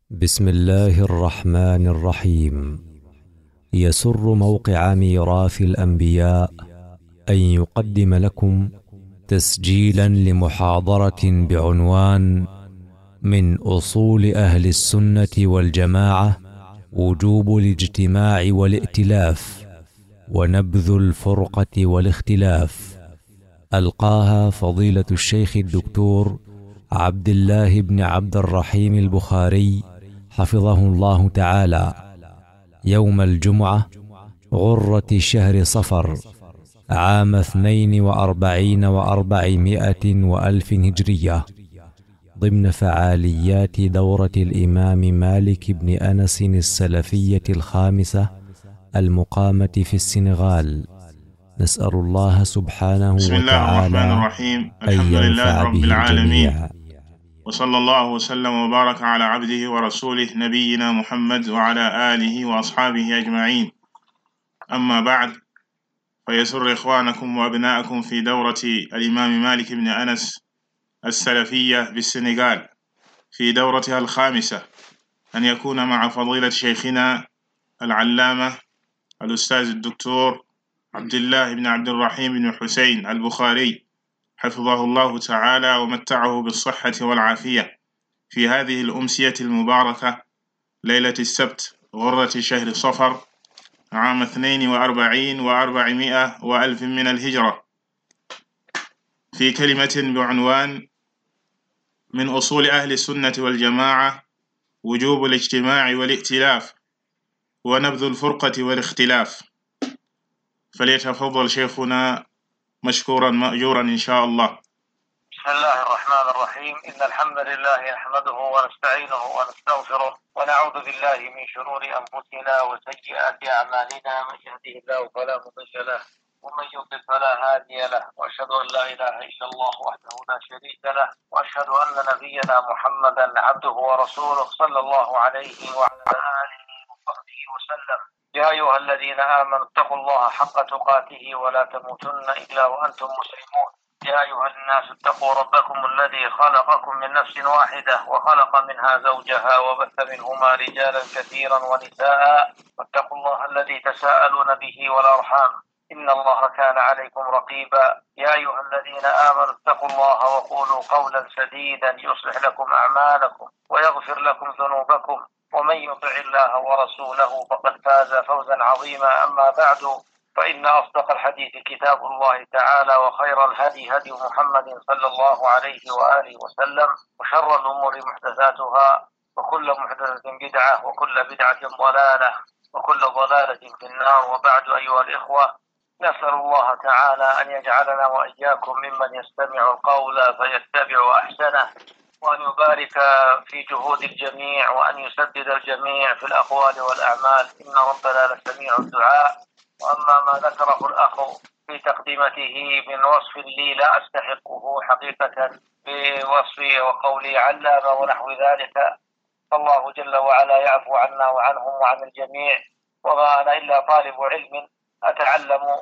بسم الله الرحمن الرحيم. يسر موقع ميراث الأنبياء أن يقدم لكم تسجيلا لمحاضرة بعنوان من أصول أهل السنة والجماعة وجوب الاجتماع والائتلاف ونبذ الفرقة والاختلاف. ألقاها فضيلة الشيخ الدكتور عبد الله بن عبد الرحيم البخاري حفظه الله تعالى يوم الجمعة غرة شهر صفر عام 42 و400 وألف هجرية، ضمن فعاليات دورة الإمام مالك بن أنس السلفية الخامسة المقامة في السنغال. نسأل الله سبحانه بسم الله الرحمن وتعالى الرحيم. أن الحمد لله ينفع رب به العالمين، الجميع. وصلى الله وسلم وبارك على عبده ورسوله نبينا محمد وعلى آله وأصحابه أجمعين. أما بعد، فيسر إخوانكم وأبناءكم في دورة الإمام مالك بن أنس السلفية بالسنغال في دورتها الخامسة أن يكون مع فضيلة شيخنا العلامة الأستاذ الدكتور عبد الله بن عبد الرحيم بن حسين البخاري حفظه الله تعالى ومتعه بالصحة والعافية في هذه الأمسية المباركة ليلة السبت غرة شهر صفر عام 42 و400 وألف من الهجرة، في كلمة بعنوان من أصول أهل السنة والجماعة وجوب الاجتماع والائتلاف ونبذ الفرقة والاختلاف. فليتفضل شيخنا مشكورا مأجورا إن شاء الله. بسم الله الرحمن الرحيم. إن الحمد لله نحمده ونستعينه ونستغفره ونعوذ بالله من شرور أنفسنا وسيئات أعمالنا، من يهده الله فلا مضل له ومن يضلل فلا هادي له، وأشهد أن لا إله إلا الله وحده لا شريك له، وأشهد أن نبينا محمدا عبده ورسوله صلى الله عليه وعلى آله وصحبه وسلم. يا أيها الذين آمنوا اتقوا الله حق تقاته ولا تموتن إلا وأنتم مسلمون. يا أيها الناس اتقوا ربكم الذي خلقكم من نفس واحدة وخلق منها زوجها وبث منهما رجالا كثيرا ونساء، واتقوا الله الذي تساءلون به والأرحام إن الله كان عليكم رقيبا. يا أيها الذين آمنوا اتقوا الله وقولوا قولا سديدا يصلح لكم أعمالكم ويغفر لكم ذنوبكم، ومن يطع الله ورسوله فقد فاز فوزا عظيما. أما بعد، فإن أصدق الحديث كتاب الله تعالى، وخير الهدي هدي محمد صلى الله عليه وآله وسلم، وشر الأمور محدثاتها، وكل محدثة بدعة، وكل بدعة ضلالة، وكل ضلالة في النار. وبعد، أيها الإخوة، نسأل الله تعالى أن يجعلنا وإياكم ممن يستمع القول فيتبع أحسنه، وأن يبارك في جهود الجميع، وأن يسدد الجميع في الأقوال والأعمال، إن ربنا لسميع الدعاء. وأما ما ذكره الأخ في تقدمته من وصف لي لا أستحقه حقيقة بوصفي وقولي علامة ونحو ذلك، فالله جل وعلا يعفو عنا وعنهم وعن الجميع، وما أنا إلا طالب علم أتعلم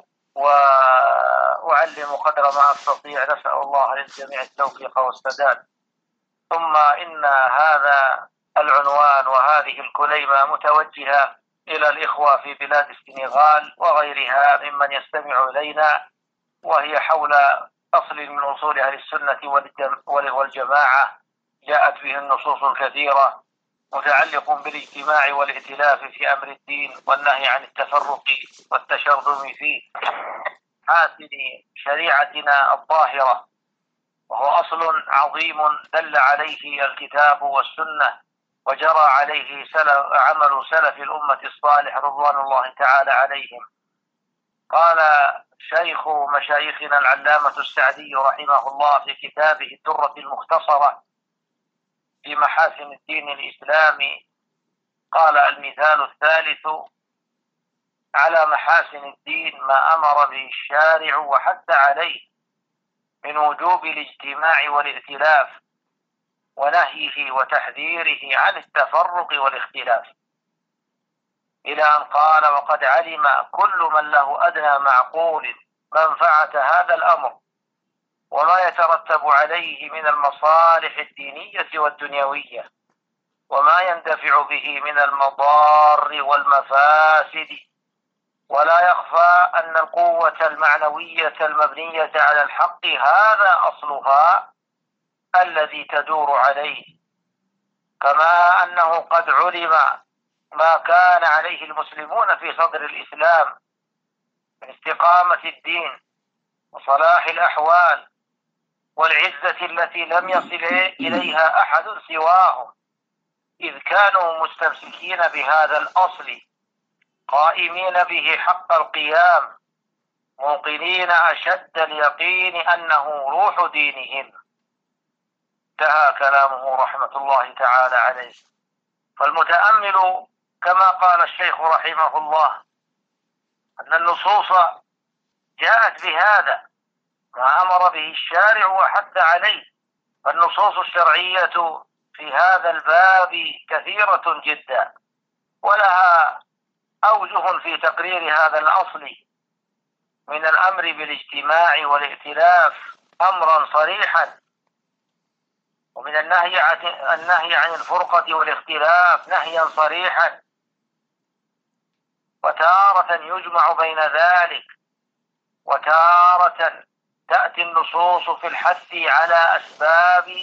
وأعلم قدر ما أستطيع. نسأل الله للجميع التوفيق والسداد. ثم إن هذا العنوان وهذه الكلمة متوجهة إلى الإخوة في بلاد السنغال وغيرها ممن يستمع إلينا، وهي حول أصل من أصول أهل السنة والجماعة جاءت به النصوص الكثيرة، متعلق بالاجتماع والائتلاف في أمر الدين والنهي عن التفرق والتشرذم فيه، حاسن شريعتنا الظاهرة، وهو أصل عظيم دل عليه الكتاب والسنة، وجرى عليه عمل سلف الأمة الصالح رضوان الله تعالى عليهم. قال شيخ مشايخنا العلامة السعدي رحمه الله في كتابه الدرة المختصرة في محاسن الدين الإسلامي، قال: المثال الثالث على محاسن الدين ما أمر به الشارع وحث عليه من وجوب الاجتماع والائتلاف، ونهيه وتحذيره عن التفرق والاختلاف، إلى أن قال: وقد علم كل من له أدنى معقول منفعة هذا الأمر وما يترتب عليه من المصالح الدينية والدنيوية، وما يندفع به من المضار والمفاسد. ولا يخفى أن القوة المعنوية المبنية على الحق هذا أصلها الذي تدور عليه، كما أنه قد علم ما كان عليه المسلمون في صدر الإسلام من استقامة الدين وصلاح الأحوال والعزة التي لم يصل إليها أحد سواهم، إذ كانوا مستمسكين بهذا الأصل قائمين به حق القيام، موقنين أشد اليقين أنه روح دينهم. انتهى كلامه رحمة الله تعالى عليه. فالمتأمل كما قال الشيخ رحمه الله أن النصوص جاءت بهذا ما أمر به الشارع وحث عليه، فالنصوص الشرعية في هذا الباب كثيرة جدا، ولها أوجه في تقرير هذا الأصل، من الأمر بالاجتماع والائتلاف أمرا صريحا، ومن النهي عن الفرقة والاختلاف نهيا صريحا، وتارة يجمع بين ذلك، وتارة تأتي النصوص في الحث على أسباب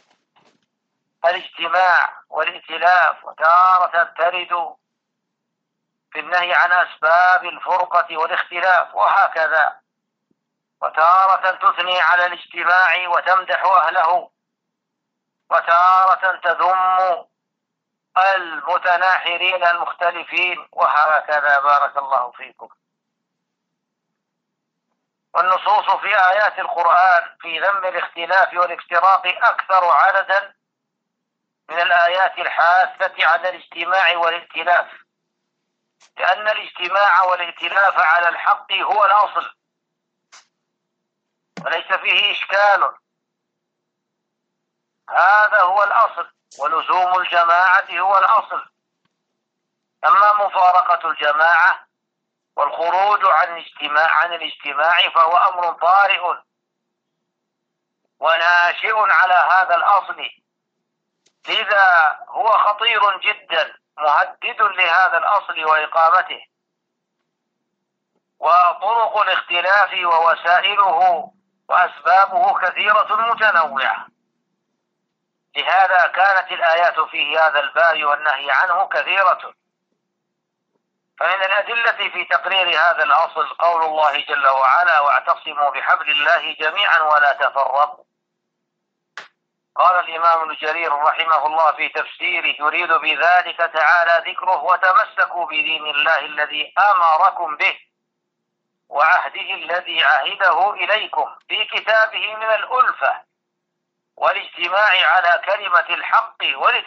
الاجتماع والائتلاف، وتارة ترد في النهي عن أسباب الفرقة والاختلاف، وهكذا. وتارة تثني على الاجتماع وتمدح أهله، وتارة تذم المتناحرين المختلفين، وهكذا. بارك الله فيكم. والنصوص في آيات القرآن في ذم الاختلاف والافتراق أكثر عددا من الآيات الحاثة على الاجتماع والائتلاف، لأن الاجتماع والائتلاف على الحق هو الأصل وليس فيه إشكال، هذا هو الأصل، ولزوم الجماعة هو الأصل. أما مفارقة الجماعة والخروج عن الاجتماع فهو أمر طارئ وناشئ على هذا الأصل، لذا هو خطير جدا مهدد لهذا الأصل وإقامته. وطرق الاختلاف ووسائله وأسبابه كثيرة متنوعة، لهذا كانت الآيات في هذا الباب والنهي عنه كثيرة. فمن الأدلة في تقرير هذا الأصل قول الله جل وعلا: واعتصموا بحبل الله جميعا ولا تفرقوا. قال الإمام ابن جرير رحمه الله في تفسيره: يريد بذلك تعالى ذكره وتمسكوا بدين الله الذي أمركم به وعهده الذي عهده إليكم في كتابه من الألفة والاجتماع على كلمة الحق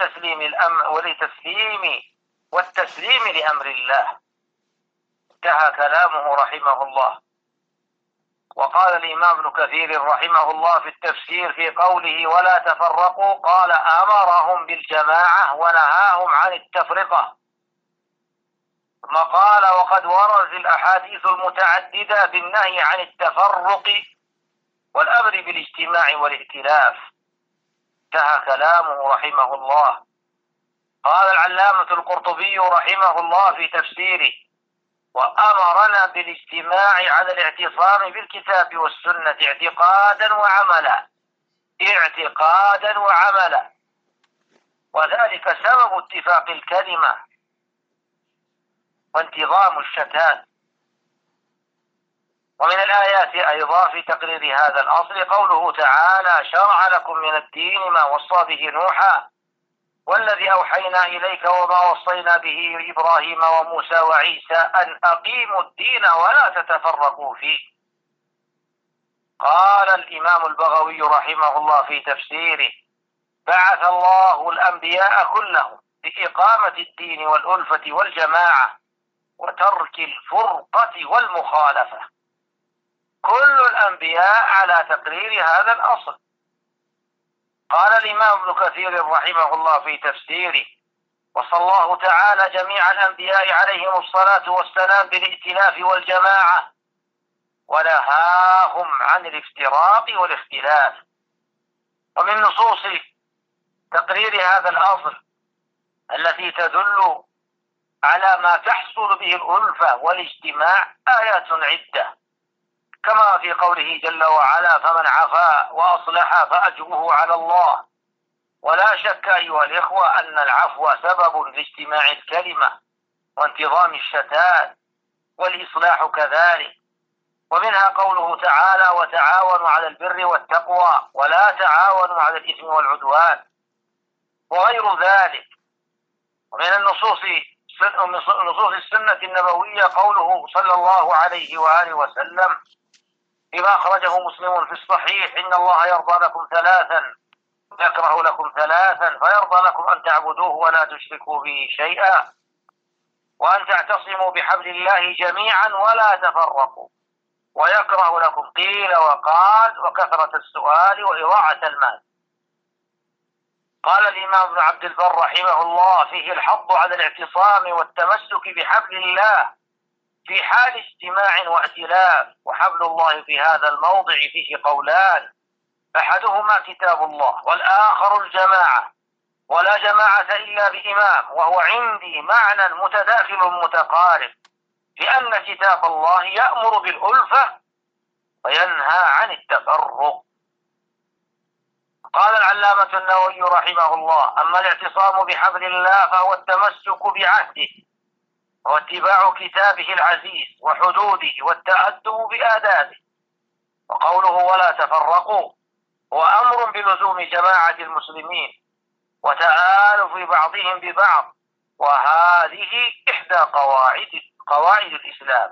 والتسليم لأمر الله. انتهى كلامه رحمه الله. وقال الإمام ابن كثير رحمه الله في التفسير في قوله ولا تفرقوا، قال: أمرهم بالجماعة ونهاهم عن التفرقة. ثم قال: وقد ورد الأحاديث المتعددة بالنهي عن التفرق والأمر بالاجتماع والائتلاف. انتهى كلامه رحمه الله. قال العلامة القرطبي رحمه الله في تفسيره: وأمرنا بالاجتماع على الاعتصام بالكتاب والسنة اعتقادا وعملا، وذلك سبب اتفاق الكلمة وانتظام الشتات. ومن الآيات أيضا في تقرير هذا الأصل قوله تعالى: شرع لكم من الدين ما وصى به نوحا والذي أوحينا إليك وما وصينا به إبراهيم وموسى وعيسى أن أقيموا الدين ولا تتفرقوا فيه. قال الإمام البغوي رحمه الله في تفسيره: بعث الله الأنبياء كلهم بإقامة الدين والألفة والجماعة وترك الفرقة والمخالفة، كل الأنبياء على تقرير هذا الأصل. قال الإمام ابن كثير رحمه الله في تفسيره: وصى الله تعالى جميع الأنبياء عليهم الصلاة والسلام بالائتلاف والجماعة ونهاهم عن الافتراق والاختلاف. ومن نصوص تقرير هذا الأصل التي تدل على ما تحصل به الألفة والاجتماع آيات عدة، كما في قوله جل وعلا: فمن عفا وأصلح فأجره على الله. ولا شك أيها الإخوة أن العفو سبب لاجتماع الكلمة وانتظام الشتات، والإصلاح كذلك. ومنها قوله تعالى: وتعاونوا على البر والتقوى ولا تعاونوا على الإثم والعدوان، وغير ذلك. ومن نصوص السنة النبوية قوله صلى الله عليه وآله وسلم فيما أخرجه مسلم في الصحيح: إن الله يرضى لكم ثلاثا ويكره لكم ثلاثا، فيرضى لكم أن تعبدوه ولا تشركوا به شيئا، وأن تعتصموا بحبل الله جميعا ولا تفرقوا، ويكره لكم قيل وقال وكثرة السؤال وإضاعة المال. قال الإمام ابن عبد البر رحمه الله: فيه الحض على الاعتصام والتمسك بحبل الله في حال اجتماع وائتلاف. وحبل الله في هذا الموضع فيه قولان: أحدهما كتاب الله والآخر الجماعة، ولا جماعة إلا بإمام، وهو عندي معنى متداخل متقارب، لأن كتاب الله يأمر بالألفة وينهى عن التفرق. قال العلامة النووي رحمه الله: أما الاعتصام بحبل الله فهو التمسك بعهده واتباع كتابه العزيز وحدوده والتأدب بآدابه. وقوله ولا تفرقوا هو أمر بلزوم جماعة المسلمين وتآلف بعضهم ببعض، وهذه إحدى قواعد الإسلام.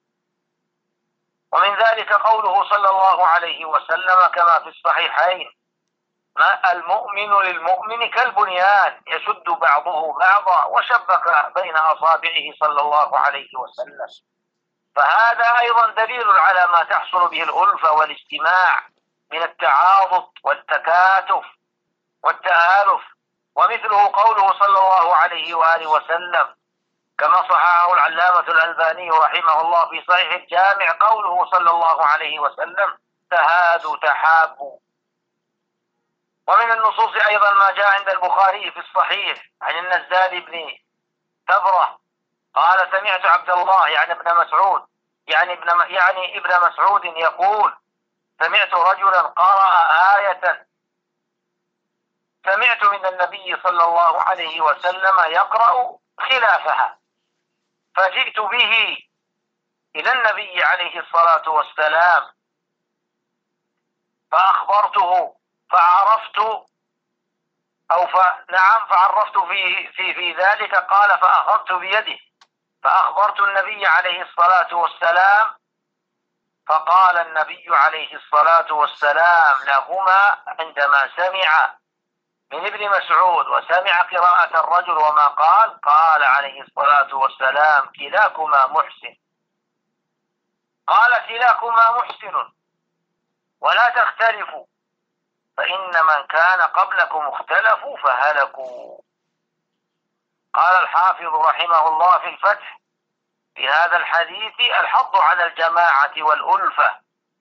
ومن ذلك قوله صلى الله عليه وسلم كما في الصحيحين: ما المؤمن للمؤمن كالبنيان يشد بعضه بعضا، وشبك بين أصابعه صلى الله عليه وسلم. فهذا أيضا دليل على ما تحصل به الألفة والاجتماع من التعاضد والتكاتف والتآلف. ومثله قوله صلى الله عليه وآله وسلم كما صححه العلامة الألباني رحمه الله في صحيح الجامع قوله صلى الله عليه وسلم: تهادوا تحابوا. ومن النصوص أيضا ما جاء عند البخاري في الصحيح عن النزال بن تبرة قال: سمعت عبد الله يعني ابن مسعود يقول: سمعت رجلا قرأ آية سمعت من النبي صلى الله عليه وسلم يقرأ خلافها، فجئت به إلى النبي عليه الصلاة والسلام فأخبرته فعرفت في ذلك. قال: فأخذت بيده فأخبرت النبي عليه الصلاة والسلام، فقال النبي عليه الصلاة والسلام لهما عندما سمع من ابن مسعود وسمع قراءة الرجل وما قال عليه الصلاة والسلام: كلاكما محسن. قال: كلاكما محسن ولا تختلفوا، فإن من كان قبلكم اختلفوا فهلكوا. قال الحافظ رحمه الله في الفتح في هذا الحديث: الحض على الجماعة والألفة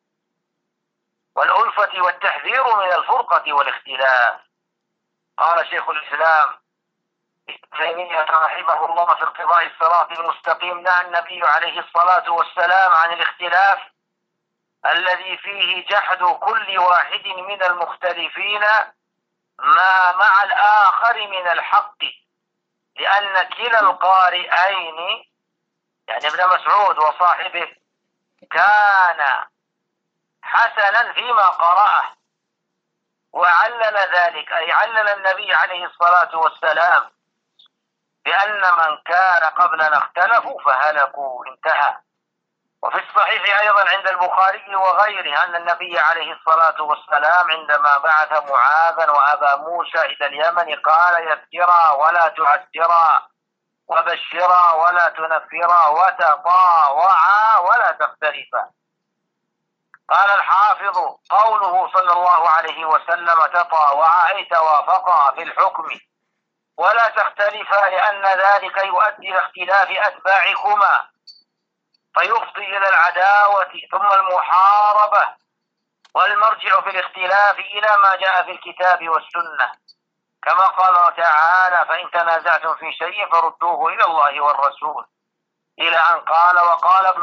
والتحذير من الفرقة والاختلاف. قال شيخ الإسلام ابن تيمية رحمه الله في اقتضاء الصراط المستقيم: نهى النبي عليه الصلاة والسلام عن الاختلاف الذي فيه جحد كل واحد من المختلفين ما مع الآخر من الحق، لأن كلا القارئين يعني ابن مسعود وصاحبه كان حسنا فيما قرأه، وعلل ذلك أي علل النبي عليه الصلاة والسلام بأن من كان قبلنا اختلفوا فهلكوا، انتهى. وفي الصحيح أيضا عند البخاري وغيره أن النبي عليه الصلاة والسلام عندما بعث معاذا وأبا موسى إلى اليمن قال: يسرا ولا تعسرا، وبشرا ولا تنفرا، وتطاوعا ولا تختلفا. قال الحافظ: قوله صلى الله عليه وسلم تطاوعا أي توافقا في الحكم ولا تختلفا، لأن ذلك يؤدي إلى اختلاف أتباعكما فيفضي إلى العداوة ثم المحاربة، والمرجع في الاختلاف إلى ما جاء في الكتاب والسنة. كما قال تعالى: فإن تنازعتم في شيء فردوه إلى الله والرسول، إلى أن قال: وقال ابن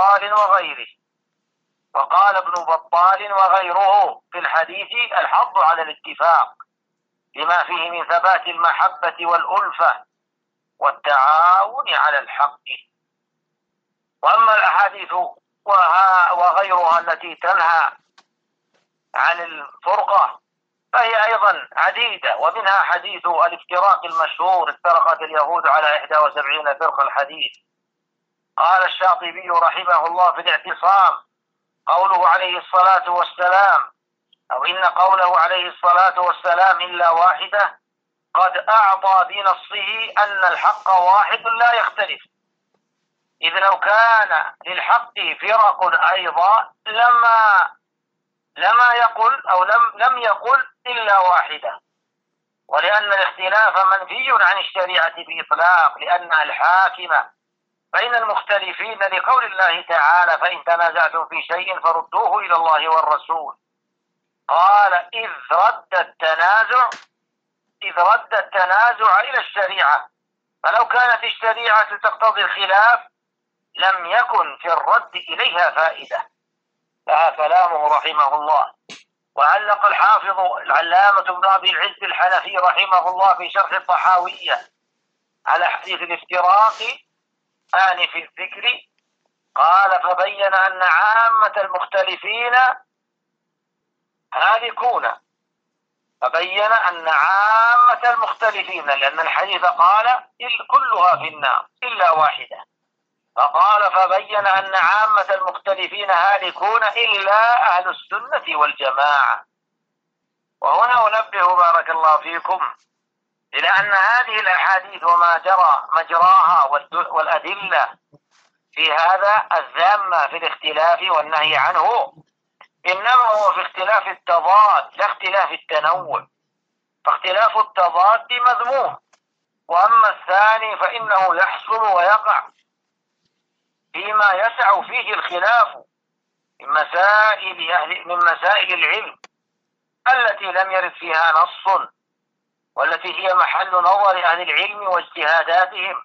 بطال وغيره في الحديث الحظ على الاتفاق لما فيه من ثبات المحبة والألفة والتعاون على الحق. وأما الأحاديث وغيرها التي تنهى عن الفرقة فهي أيضا عديدة، ومنها حديث الافتراق المشهور: افترقت اليهود على 71 فرقة الحديث. قال الشاطبي رحمه الله في الاعتصام: قوله عليه الصلاة والسلام، أو إن قوله عليه الصلاة والسلام إلا واحدة قد أعطى بنصه أن الحق واحد لا يختلف، إذ لو كان للحق فرق أيضا لم يقل إلا واحدة، ولأن الاختلاف منفي عن الشريعة بإطلاق لأنها الحاكمة بين المختلفين، لقول الله تعالى: فإن تنازعتم في شيء فردوه إلى الله والرسول. قال: إذ رد التنازع إلى الشريعة، فلو كانت الشريعة تقتضي الخلاف لم يكن في الرد إليها فائدة. لها كلامه رحمه الله. وعلق الحافظ العلامة ابن أبي العز الحنفي رحمه الله في شرح الطحاوية على حديث الافتراق آنف الذكر، قال: فبين أن عامة المختلفين هالكون. لأن الحديث قال: كلها في النار إلا واحدة، فقال: فبين أن عامة المختلفين هالكون إلا أهل السنة والجماعة. وهنا أنبه بارك الله فيكم إلى أن هذه الأحاديث وما جرى مجراها والأدلة في هذا الذامة في الاختلاف والنهي عنه إنما هو في اختلاف التضاد لا اختلاف التنوع، فاختلاف التضاد مذموم، وأما الثاني فإنه يحصل ويقع فيما يسع فيه الخلاف من مسائل العلم التي لم يرد فيها نص، والتي هي محل نظر أهل العلم واجتهاداتهم،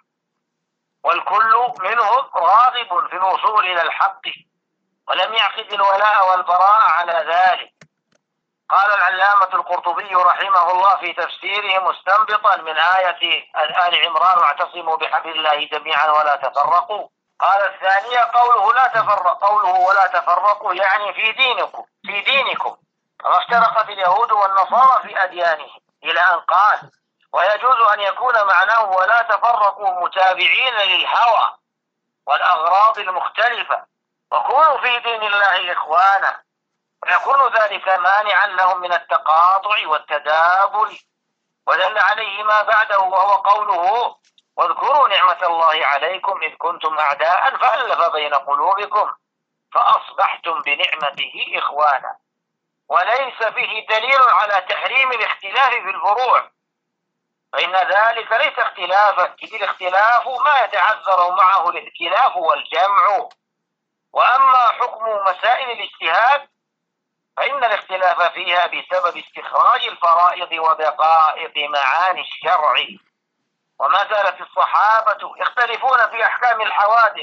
والكل منهم راغب في الوصول إلى الحق ولم يعقد الولاء والبراء على ذلك. قال العلامة القرطبي رحمه الله في تفسيره مستنبطا من آية آل عمران: واعتصموا بحبل الله جميعا ولا تفرقوا. قال: الثانية قوله ولا تفرقوا يعني في دينكم كما افترقت اليهود والنصارى في أديانهم، إلى أن قال: ويجوز أن يكون معناه ولا تفرقوا متابعين للهوى والأغراض المختلفة، وكونوا في دين الله إخوانا، ويكون ذلك مانعا لهم من التقاطع والتدابر. ودل عليه ما بعده وهو قوله: واذكروا نعمة الله عليكم إذ كنتم أعداء فألف بين قلوبكم فأصبحتم بنعمته إخوانا. وليس فيه دليل على تحريم الاختلاف في الفروع، فإن ذلك ليس اختلافا، إذ الاختلاف ما يتعذر معه الائتلاف والجمع. وأما حكم مسائل الاجتهاد فإن الاختلاف فيها بسبب استخراج الفرائض ودقائق معاني الشرع، وما زالت الصحابة يختلفون في أحكام الحوادث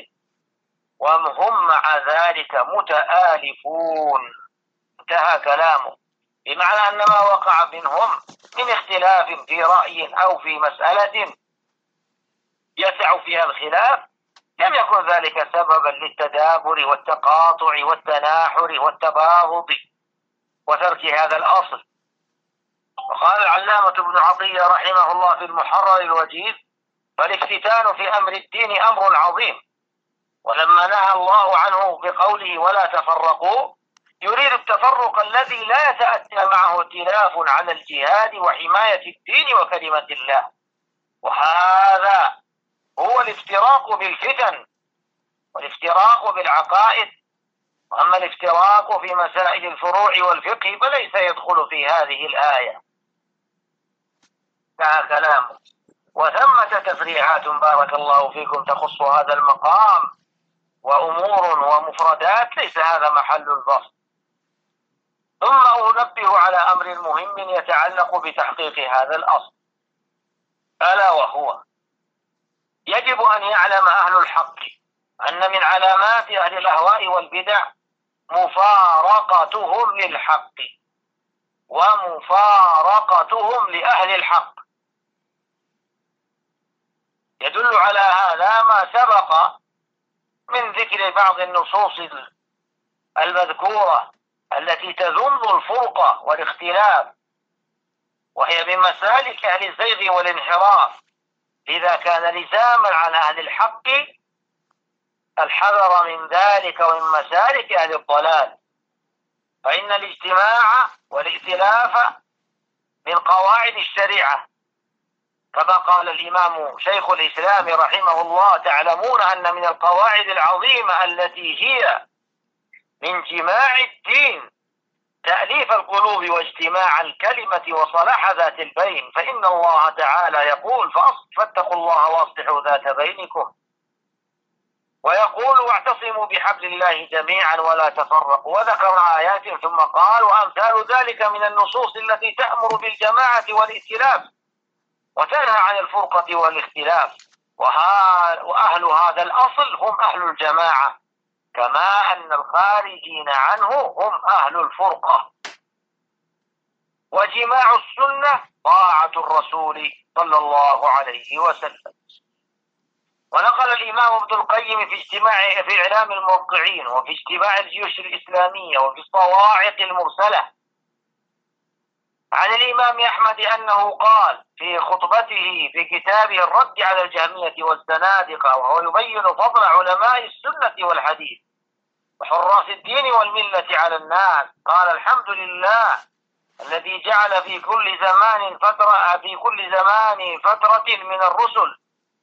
وهم مع ذلك متآلفون. انتهى كلامه، بمعنى أن ما وقع منهم من اختلاف في رأي أو في مسألة يسع فيها الخلاف لم يكن ذلك سببا للتدابر والتقاطع والتناحر والتباغض وترك هذا الأصل. وقال العلامة ابن عطية رحمه الله في المحرر الوجيز: فالافتتان في أمر الدين أمر عظيم، ولما نهى الله عنه بقوله ولا تفرقوا يريد التفرق الذي لا يتأتى معه ائتلاف على الجهاد وحماية الدين وكلمة الله، وهذا هو الافتراق بالفتن والافتراق بالعقائد. وأما الافتراق في مسائل الفروع والفقه فليس يدخل في هذه الآية. كلامه. وثمة تفريعات بارك الله فيكم تخص هذا المقام وأمور ومفردات ليس هذا محل البسط. ثم أنبه على أمر مهم يتعلق بتحقيق هذا الأصل، ألا وهو يجب أن يعلم أهل الحق أن من علامات أهل الأهواء والبدع مفارقتهم للحق ومفارقتهم لأهل الحق. يدل على هذا ما سبق من ذكر بعض النصوص المذكورة التي تذم الفرقة والاختلاف، وهي من مسالك أهل الزيغ والانحراف، إذا كان لزاما على أهل الحق الحذر من ذلك ومن مسالك أهل الضلال، فإن الاجتماع والائتلاف من قواعد الشريعة، كما قال الإمام شيخ الإسلام رحمه الله: تعلمون أن من القواعد العظيمة التي هي من جماع الدين تأليف القلوب واجتماع الكلمة وصلاح ذات البين، فإن الله تعالى يقول: فاتقوا الله وأصلحوا ذات بينكم، ويقول: واعتصموا بحبل الله جميعا ولا تفرقوا، وذكر آيات ثم قال: وأمثال ذلك من النصوص التي تأمر بالجماعة والائتلاف وتنهى عن الفرقة والاختلاف، وأهل هذا الأصل هم أهل الجماعة، كما أن الخارجين عنه هم أهل الفرقة. وجماع السنة طاعة الرسول صلى الله عليه وسلم. ونقل الإمام ابن القيم في إعلام الموقعين وفي اجتماع الجيوش الإسلامية وفي الصواعق المرسلة عن الإمام أحمد أنه قال في خطبته في كتابه الرد على الجهمية والزنادقة، وهو يبين فضل علماء السنة والحديث وحراس الدين والملة على الناس، قال: الحمد لله الذي جعل في كل زمان فترة من الرسل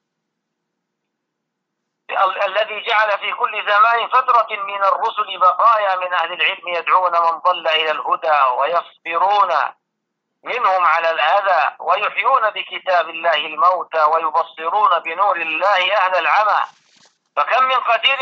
بقايا من أهل العلم يدعون من ضل إلى الهدى ويصبرون منهم على الأذى ويحيون بكتاب الله الموتى ويبصرون بنور الله أهل العمى، فكم من قتيل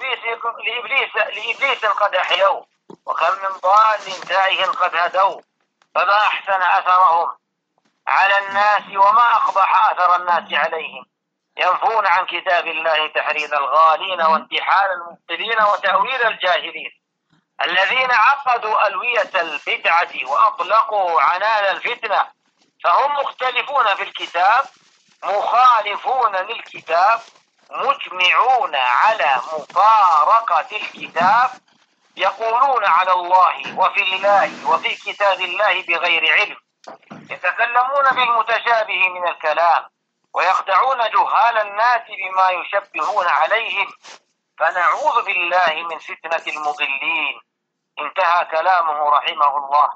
لإبليس قد أحيوا، وكم من ضال تائه قد هدوا، فما أحسن أثرهم على الناس وما أقبح أثر الناس عليهم، ينفون عن كتاب الله تحريض الغالين وانتحال المبطلين وتأويل الجاهلين، الذين عقدوا ألوية البدعة وأطلقوا عنان الفتنة، فهم مختلفون في الكتاب مخالفون للكتاب مجمعون على مفارقة الكتاب، يقولون على الله وفي الله وفي كتاب الله بغير علم، يتكلمون بالمتشابه من الكلام ويخدعون جهال الناس بما يشبهون عليهم، فنعوذ بالله من فتنة المضلين. انتهى كلامه رحمه الله.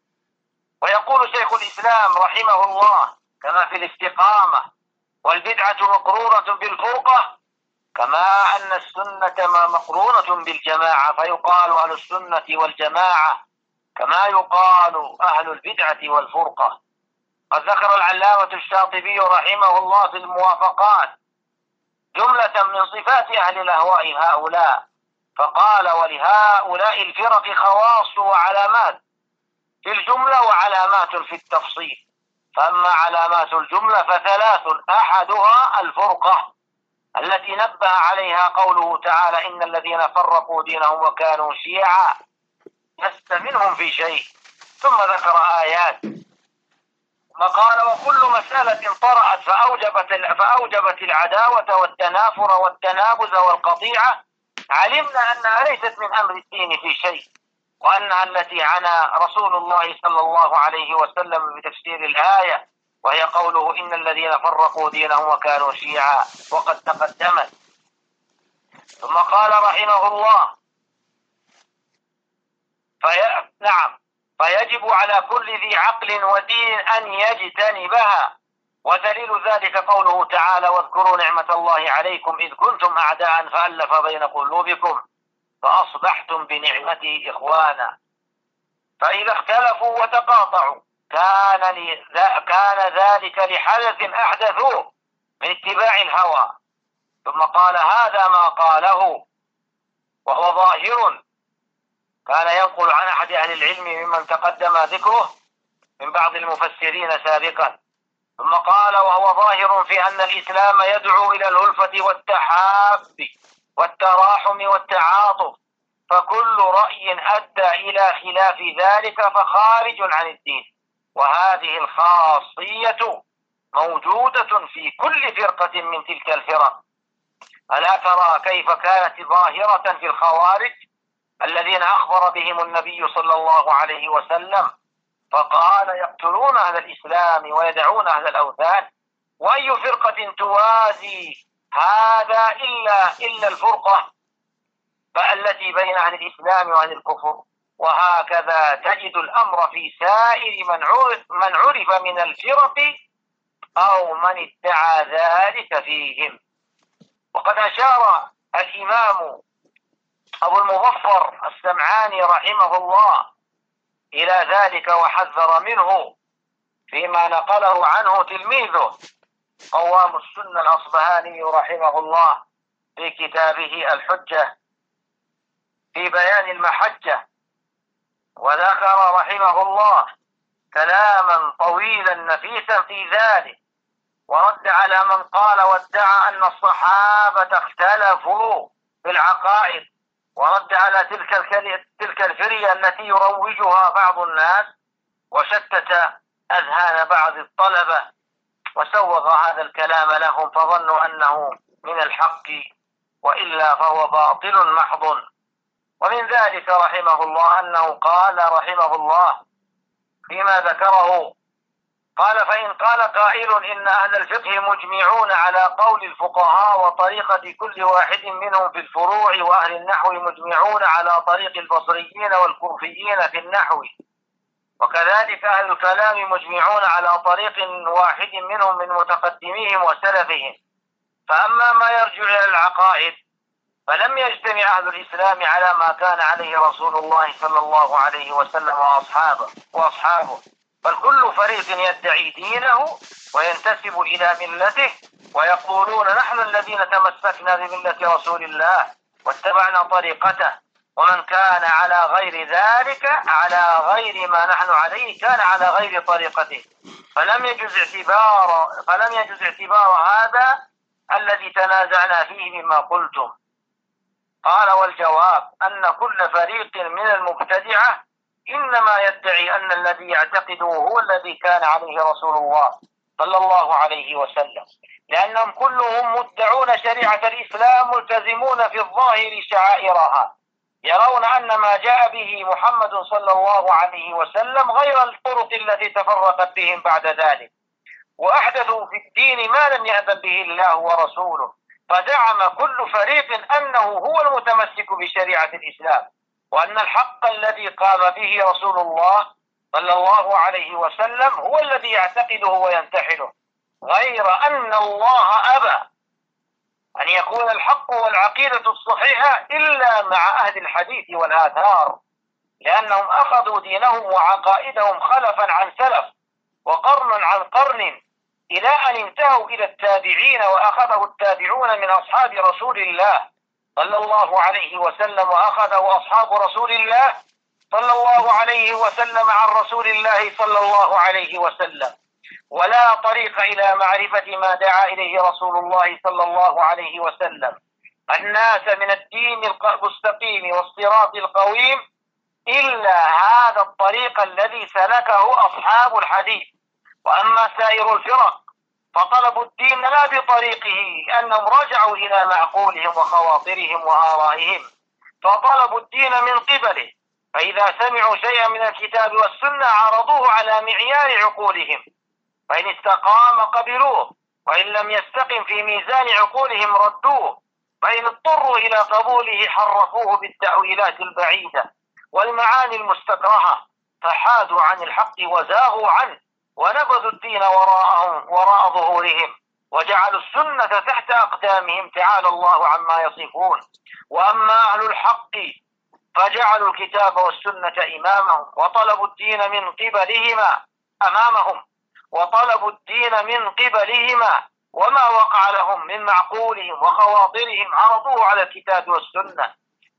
ويقول شيخ الإسلام رحمه الله: كما في الاستقامة والبدعة مقرونة بالفرقة، كما أن السنة مقرونة بالجماعة، فيقال أهل السنة والجماعة كما يقال أهل البدعة والفرقة. قد ذكر العلامة الشاطبي رحمه الله في الموافقات جملة من صفات أهل الأهواء هؤلاء، فقال: ولهؤلاء الفرق خواص وعلامات في الجملة وعلامات في التفصيل، فأما علامات الجملة فثلاث: أحدها الفرقة التي نبه عليها قوله تعالى: إن الذين فرقوا دينهم وكانوا شيعا لست منهم في شيء، ثم ذكر آيات، ثم قال: وكل مسألة طرأت فأوجبت العداوة والتنافر والتنابز والقطيعة علمنا أنها ليست من أمر الدين في شيء، وأنها التي عنى رسول الله صلى الله عليه وسلم بتفسير الآية، وهي قوله: إن الذين فرقوا دينهم وكانوا شيعا، وقد تقدمت. ثم قال رحمه الله: فيجب على كل ذي عقل ودين أن يجتنبها، ودليل ذلك قوله تعالى: واذكروا نعمة الله عليكم إذ كنتم أعداء فألف بين قلوبكم فأصبحتم بنعمته إخوانا، فإذا اختلفوا وتقاطعوا كان ذلك لحدث أحدثوه من اتباع الهوى. ثم قال: هذا ما قاله وهو ظاهر كان ينقل عن أحد أهل العلم ممن تقدم ذكره من بعض المفسرين سابقا، ثم قال: وهو ظاهر في أن الإسلام يدعو إلى الألفة والتحاب والتراحم والتعاطف، فكل رأي أدى إلى خلاف ذلك فخارج عن الدين، وهذه الخاصية موجودة في كل فرقة من تلك الفرق. ألا ترى كيف كانت ظاهرة في الخوارج الذين أخبر بهم النبي صلى الله عليه وسلم، فقال: يقتلون أهل الإسلام ويدعون أهل الأوثان. وأي فرقة توازي هذا إلا الفرقة التي بين أهل الإسلام وأهل الكفر. وهكذا تجد الأمر في سائر من عرف من الفرق أو من ادعى ذلك فيهم. وقد أشار الإمام أبو المظفر السمعاني رحمه الله إلى ذلك وحذر منه فيما نقله عنه تلميذه قوام السنة الأصبهاني رحمه الله في كتابه الحجة في بيان المحجة، وذكر رحمه الله كلاما طويلا نفيسا في ذلك، ورد على من قال وادعى أن الصحابة اختلفوا في العقائد، ورد على تلك الفرية التي يروجها بعض الناس وشتت أذهان بعض الطلبة وسوغ هذا الكلام لهم فظنوا أنه من الحق، وإلا فهو باطل محض. ومن ذلك رحمه الله أنه قال رحمه الله فيما ذكره، قال: فإن قال قائل إن أهل الفقه مجمعون على قول الفقهاء وطريقة كل واحد منهم في الفروع، وأهل النحو مجمعون على طريق البصريين والكوفيين في النحو، وكذلك أهل الكلام مجمعون على طريق واحد منهم من متقدميهم وسلفهم، فأما ما يرجع إلى العقائد فلم يجتمع أهل الإسلام على ما كان عليه رسول الله صلى الله عليه وسلم وأصحابه، بل كل فريق يدعي دينه وينتسب إلى ملته ويقولون: نحن الذين تمسكنا بملة رسول الله واتبعنا طريقته، ومن كان على غير ذلك على غير ما نحن عليه كان على غير طريقته، فلم يجوز اعتبار هذا الذي تنازعنا فيه مما قلتم. قال: والجواب أن كل فريق من المبتدعة إنما يدعي أن الذي يعتقده هو الذي كان عليه رسول الله صلى الله عليه وسلم، لأنهم كلهم مدعون شريعة الإسلام ملتزمون في الظاهر شعائرها، يرون أن ما جاء به محمد صلى الله عليه وسلم غير الطرق التي تفرقت بهم بعد ذلك، وأحدثوا في الدين ما لم يأذن به الله ورسوله، فزعم كل فريق أنه هو المتمسك بشريعة الإسلام، وأن الحق الذي قام به رسول الله صلى الله عليه وسلم هو الذي يعتقده وينتحله، غير أن الله أبى أن يكون الحق والعقيدة الصحيحة إلا مع أهل الحديث والآثار، لأنهم أخذوا دينهم وعقائدهم خلفا عن سلف وقرنا عن قرن، إلى أن انتهوا إلى التابعين وأخذه التابعون من أصحاب رسول الله صلى الله عليه وسلم، وأخذه أصحاب رسول الله صلى الله عليه وسلم عن رسول الله صلى الله عليه وسلم. ولا طريق إلى معرفة ما دعا إليه رسول الله صلى الله عليه وسلم الناس من الدين المستقيم والصراط القويم إلا هذا الطريق الذي سلكه أصحاب الحديث. وأما سائر الفرق فطلبوا الدين لا بطريقه، أنهم رجعوا إلى معقولهم وخواطرهم وآرائهم، فطلبوا الدين من قبله، فإذا سمعوا شيئا من الكتاب والسنة عرضوه على معيار عقولهم، فإن استقام قبلوه، وإن لم يستقم في ميزان عقولهم ردوه، فإن اضطروا إلى قبوله حرفوه بالتأويلات البعيدة والمعاني المستكرهة، فحادوا عن الحق وزاغوا عنه ونبذوا الدين وراء ظهورهم، وجعلوا السنة تحت أقدامهم تعالى الله عما يصفون. وأما أهل الحق فجعلوا الكتاب والسنة إمامهم، وطلبوا الدين من قبلهما أمامهم، وطلبوا الدين من قبلهما، وما وقع لهم من معقولهم وخواطرهم عرضوه على الكتاب والسنة،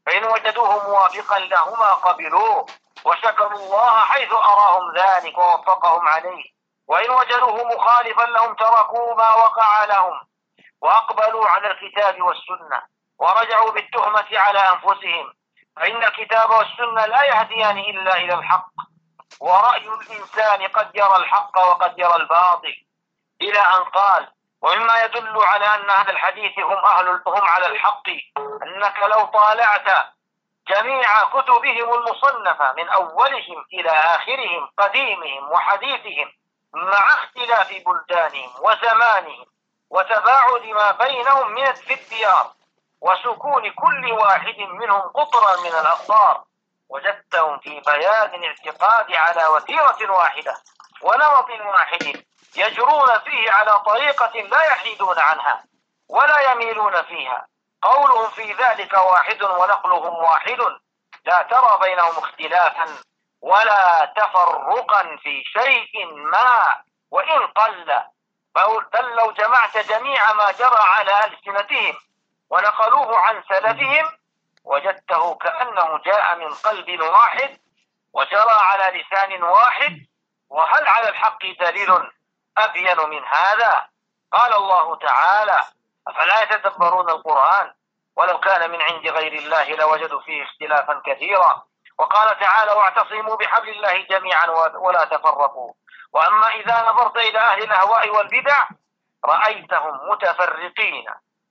فإن وجدوه موافقا لهما قبلوه وشكروا الله حيث أراهم ذلك ووفقهم عليه، وإن وجدوه مخالفا لهم تركوا ما وقع لهم وأقبلوا على الكتاب والسنة ورجعوا بالتهمة على أنفسهم، فإن الكتاب والسنة لا يهديان إلا إلى الحق، ورأي الإنسان قد يرى الحق وقد يرى الباطل، إلى أن قال: ومما يدل على أن أهل الحديث هم على الحق أنك لو طالعت جميع كتبهم المصنفة من أولهم إلى آخرهم قديمهم وحديثهم مع اختلاف بلدانهم وزمانهم وتباعد ما بينهم في الديار وسكون كل واحد منهم قطرا من الأقطار، وجدتهم في بيان الاعتقاد على وتيرة واحدة ونمط واحد يجرون فيه على طريقة لا يحيدون عنها ولا يميلون فيها، قولهم في ذلك واحد ونقلهم واحد، لا ترى بينهم اختلافا ولا تفرقا في شيء ما وإن قل، بل لو جمعت جميع ما جرى على ألسنتهم ونقلوه عن سلفهم وجدته كأنه جاء من قلب واحد وجرى على لسان واحد، وهل على الحق دليل أبين من هذا؟ قال الله تعالى: أفلا يتدبرون القرآن ولو كان من عند غير الله لوجدوا فيه اختلافا كثيرا، وقال تعالى: واعتصموا بحبل الله جميعا ولا تفرقوا. وأما إذا نظرت إلى أهل الأهواء والبدع رأيتهم متفرقين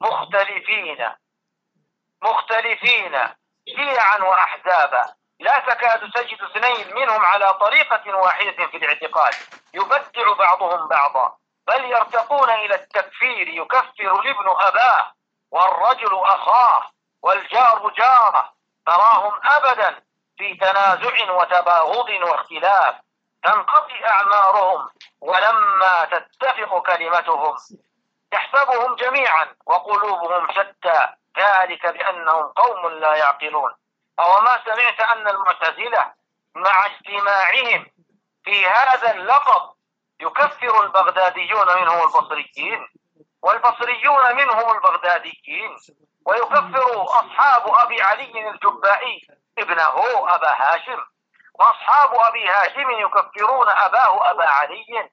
مختلفين شيعا وأحزابا، لا تكاد تجد اثنين منهم على طريقة واحدة في الاعتقاد، يبدع بعضهم بعضا، بل يرتقون إلى التكفير، يكفر الابن أباه والرجل أخاه والجار جاره، تراهم أبدا في تنازع وتباغض واختلاف، تنقضي أعمارهم ولما تتفق كلمتهم، تحسبهم جميعا وقلوبهم شتى، ذلك بأنهم قوم لا يعقلون. أو ما سمعت أن المعتزلة مع اجتماعهم في هذا اللقب يكفر البغداديون منهم البصريين والبصريون منهم البغداديين، ويكفر أصحاب أبي علي الجبائي ابنه أبا هاشم، وأصحاب أبي هاشم يكفرون أباه أبا علي،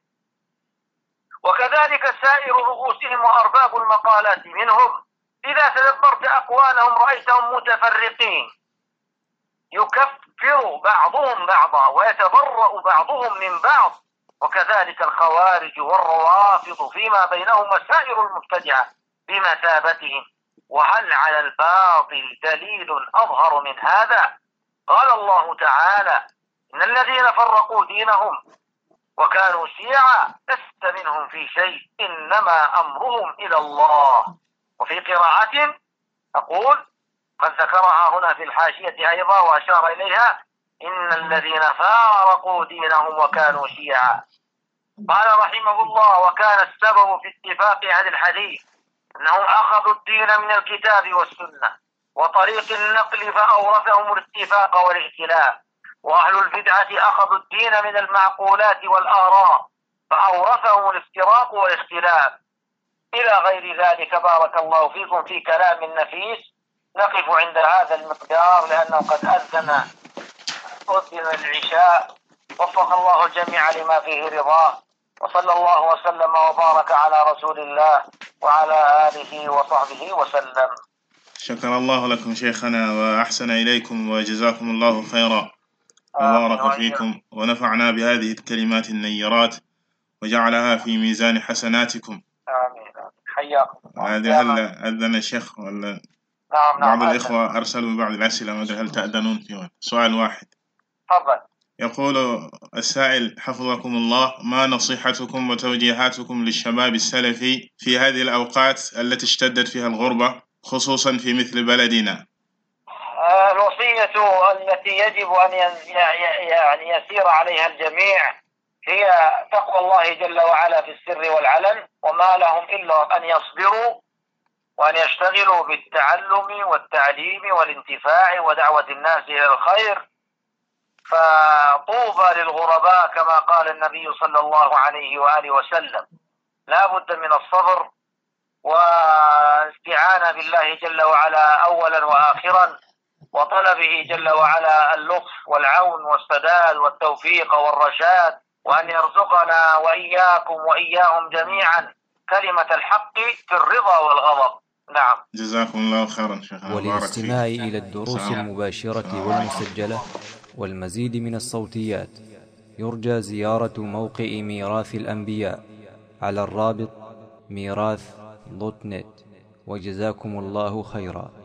وكذلك سائر رؤوسهم وأرباب المقالات منهم. إذا تدبرت أقوالهم رأيتهم متفرقين، يكفر بعضهم بعضا ويتبرأ بعضهم من بعض، وكذلك الخوارج والروافض فيما بينهم وسائر المبتدعة بمثابتهم. وهل على الباطل دليل أظهر من هذا؟ قال الله تعالى: إن الذين فرقوا دينهم وكانوا شيعا لست منهم في شيء إنما أمرهم إلى الله. وفي قراءة أقول قد ذكرها هنا في الحاشية أيضا وأشار إليها: إن الذين فارقوا دينهم وكانوا شيعا. قال رحمه الله: وكان السبب في اتفاق أهل الحديث أنهم أخذوا الدين من الكتاب والسنة وطريق النقل فأورثهم الاتفاق والائتلاف، وأهل البدعة أخذوا الدين من المعقولات والآراء فأورثهم الافتراق والاختلاف، إلى غير ذلك. بارك الله فيكم في كلام نفيس. نقف عند هذا المقدار لأنه قد أذن العشاء. وفق الله الجميع لما فيه رضاه، وصلى الله وسلم وبارك على رسول الله وعلى آله وصحبه وسلم. شكر الله لكم شيخنا وأحسن إليكم وجزاكم الله خيرا وبارك فيكم ونفعنا بهذه الكلمات النيرات وجعلها في ميزان حسناتكم. آمين. حياكم. هذه هل أذن الشيخ ولا؟ نعم. بعض الإخوة أرسلوا بعض الأسئلة، ما أدري هل تأذنون فيها؟ سؤال واحد. تفضل. يقول السائل حفظكم الله: ما نصيحتكم وتوجيهاتكم للشباب السلفي في هذه الأوقات التي اشتدت فيها الغربة خصوصا في مثل بلدنا؟ الوصية التي يجب أن يسير عليها الجميع هي تقوى الله جل وعلا في السر والعلن، وما لهم إلا أن يصبروا وأن يشتغلوا بالتعلم والتعليم والانتفاع ودعوة الناس إلى الخير. فطوبى للغرباء كما قال النبي صلى الله عليه وآله وسلم. لا بد من الصبر والاستعانة بالله جل وعلا أولا وآخرا، وطلبه جل وعلا اللطف والعون والسداد والتوفيق والرشاد، وأن يرزقنا وإياكم وإياهم جميعا كلمة الحق في الرضا والغضب. نعم. جزاكم الله خيرا شيخنا. وللاستماع إلى الدروس المباشرة والمسجلة والمزيد من الصوتيات يرجى زيارة موقع ميراث الأنبياء على الرابط ميراث.net. وجزاكم الله خيرا.